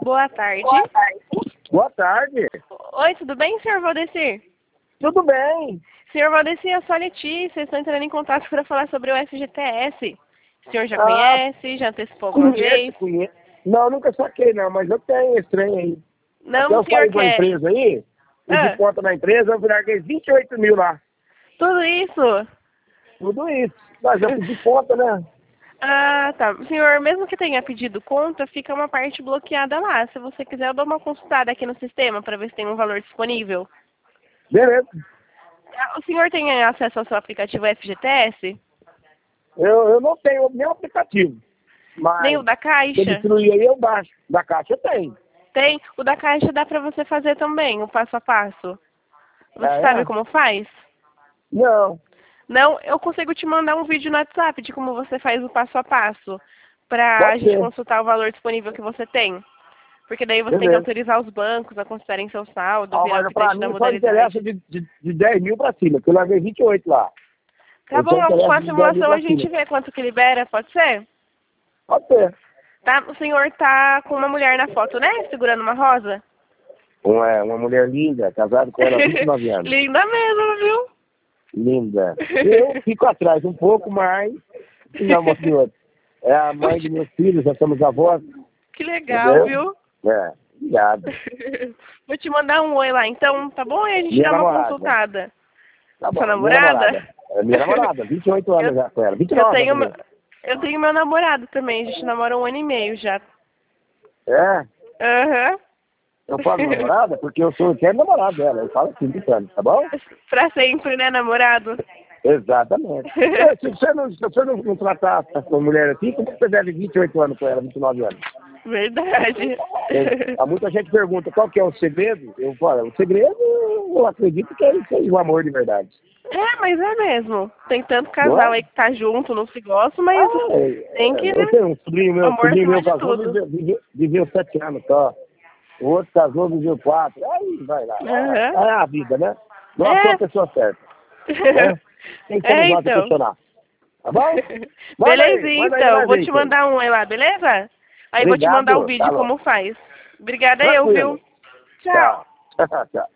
Boa tarde. Boa tarde. Oi, tudo bem, senhor Valdecir? Tudo bem? Senhor Valdecir, eu sou a Letícia, estou entrando em contato para falar sobre o FGTS. O senhor já conhece? Já antecipou alguma vez? Conheço. Não, nunca saquei não, mas eu tenho esse trem aí. Não, Até o eu senhor saí da quer. empresa aí, de conta na empresa, eu larguei 28 mil lá. Tudo isso? Tudo isso. Mas eu pedi conta, né? Ah, tá. O senhor, mesmo que tenha pedido conta, fica uma parte bloqueada lá. Se você quiser, eu dou uma consultada aqui no sistema para ver se tem um valor disponível. Beleza. O senhor tem acesso ao seu aplicativo FGTS? Eu não tenho nenhum aplicativo. Mas Nem o da se Caixa? ele destruir aí, eu baixo. Da Caixa tem. Tem. O da Caixa dá para você fazer também, o passo a passo. Você sabe como faz? Não. Não, eu consigo te mandar um vídeo no WhatsApp de como você faz o passo a passo, para a Pode gente ser. consultar o valor disponível que você tem. Porque daí você tem que Beleza. autorizar os bancos a considerarem seu saldo, virar Mas pra update da mim só modalidade. interessa de 10 mil pra cima, porque eu larguei 28 lá. Tá Eu bom, só interessa com a de 10 mil simulação pra a gente cima. vê quanto que libera, pode ser? Pode ser. Tá, o senhor tá com uma mulher na foto, né? Segurando uma rosa? Uma mulher linda, casado com ela há 29 anos. Linda mesmo, viu? Linda. Eu fico atrás um pouco, mas não, amor de outro. É a mãe de meus filhos, já somos avós. Que legal, Entendeu? viu? Obrigado. Vou te mandar um oi lá, então, tá bom? E a gente Minha dá uma namorada. consultada. Tá bom, Sua minha namorada? namorada. É minha namorada, 28 anos já com ela. Eu 29 tenho, também. eu tenho meu namorado também, a gente namora 1 ano e meio já. É? Aham. Eu falo namorada porque eu sou eterno namorado dela. Eu falo assim, brincando, tá bom? Pra sempre, né, namorado? Exatamente. Se você não tratar essa mulher assim, como você deve 28 anos com ela, 29 anos? Verdade. Há muita gente pergunta qual que é o segredo. Eu falo, o segredo, eu acredito que é isso aí, o amor de verdade. É, mas é mesmo. Tem tanto Não casal é? aí que tá junto, não se gosta, mas tem que, Eu né? tenho um sobrinho Amor meu acima de casou, tudo. viveu 7 anos só. O outro casou, viveu 4. Aí vai lá. Aham. É a vida, né? Não achou a pessoa certa. Né? Quem somos nós a Então. questionar? Tá bom? Beleza, Manda aí pra então. nós Vou aí, te então. mandar um aí lá, beleza? Aí vou te mandar o Obrigado. vídeo Tá como bom. faz. Obrigada eu, viu? Tranquilo. Tchau. Tchau. Tchau.